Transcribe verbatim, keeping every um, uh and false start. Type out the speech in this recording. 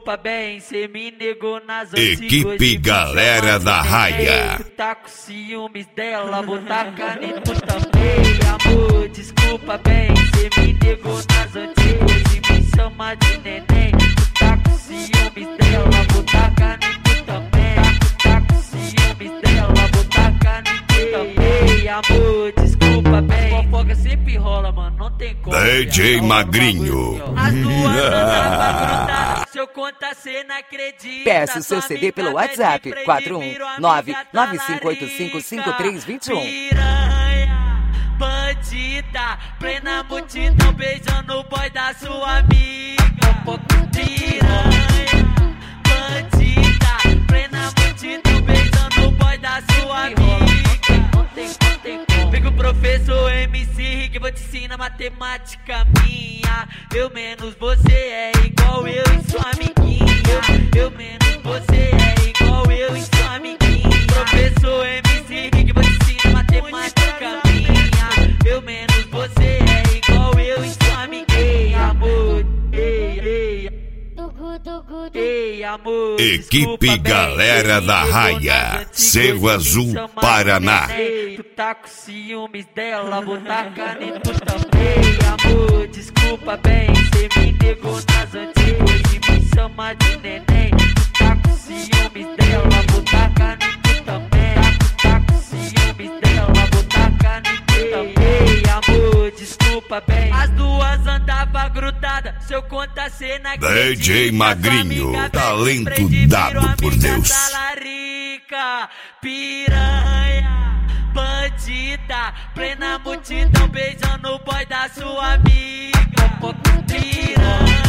desculpa bem, cê me negou nas Equipe Galera da Raia. Tá com ciúmes dela, vou tacar nem tu também. Amor, desculpa bem, cê me negou nas antigas e me chama de neném. Tá com ciúmes dela, vou tacar nem tu também. Tá com ciúmes dela, vou tacar nem tu também. Amor, desculpa bem. Fofoca sempre rola, mano, não tem como. D J Magrinho. As duas andavam. Se eu contar, cê não acredita. Peça o seu C D pelo WhatsApp quatro um nove nove cinco oito cinco cinco três dois um. Piranha, bandida, plena multidão beijando o boy da sua amiga. Piranha, bandida, plena multidão beijando o boy da sua amiga. Não tem, não tem como. Vem com o professor M C Rick, vou te ensinar matemática minha. Eu menos você é igual eu e sua amiguinha. Eu menos você é igual eu e sua amiguinha. Professor M C Rick, vou te ensinar matemática minha. Eu menos você é igual eu e sua amiguinha. Amor, ei, ei, ei, amor. Equipe Galera da Raia, Cerro Azul, Paraná. Tu tá com ciúmes dela, vou tacar nem tu também. Amor, desculpa bem, cê me negou nas antigas e me chama de neném. Tu tá com ciúmes dela, vou tacar nem tu também. Tá com ciúmes dela, vou tacar nem tu também. Amor, desculpa bem. As duas andavam grudadas, se eu contar cê não acredita. D J Magrinho, talento dado por Deus. Talarica, piranha, bandida, plena multidão beijando o boy da sua amiga. Piranha.